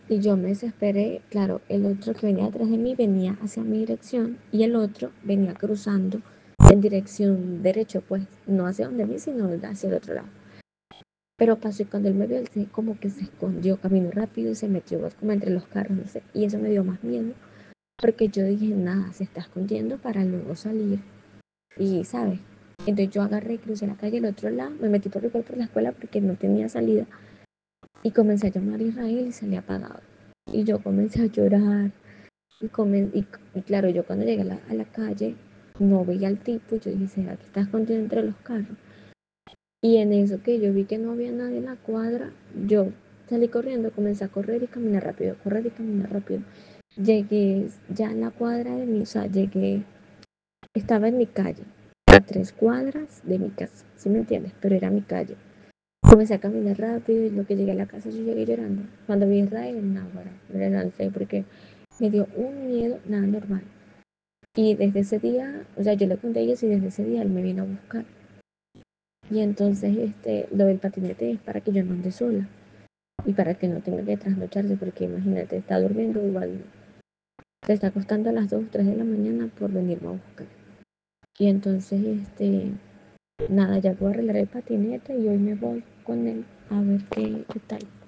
Y yo me desesperé, claro, el otro que venía detrás de mí venía hacia mi dirección y el otro venía cruzando en dirección derecho, pues no hacia donde mí, sino hacia el otro lado. Pero pasó y cuando él me vio, él como que se escondió, caminó rápido y se metió como entre los carros, no sé, y eso me dio más miedo, porque yo dije, nada, se está escondiendo para luego salir, y, ¿sabes? Entonces yo agarré y crucé la calle al otro lado, me metí por la escuela porque no tenía salida, y comencé a llamar a Israel y salí apagado. Y yo comencé a llorar, y claro, yo cuando llegué a la calle, no veía al tipo, y yo dije, ¿será que está escondido entre los carros? Y en eso que yo vi que no había nadie en la cuadra, yo salí corriendo, comencé a correr y caminar rápido, correr y caminar rápido. Llegué ya en la cuadra de mi, o sea, estaba en mi calle, a 3 cuadras de mi casa, ¿sí me entiendes? Pero era mi calle. Comencé a caminar rápido y lo que llegué a la casa yo llegué llorando. Cuando vi a Israel, nada, bueno, me lancé porque me dio un miedo nada normal. Y desde ese día, o sea, yo le conté a ellos y desde ese día él me vino a buscar. Y entonces, lo del patinete es para que yo no ande sola y para que no tenga que trasnocharse, porque imagínate, está durmiendo igual, se está acostando a las 2 3 de la mañana por venirme a buscar. Y entonces, nada, ya puedo arreglar el patinete y hoy me voy con él a ver qué tal.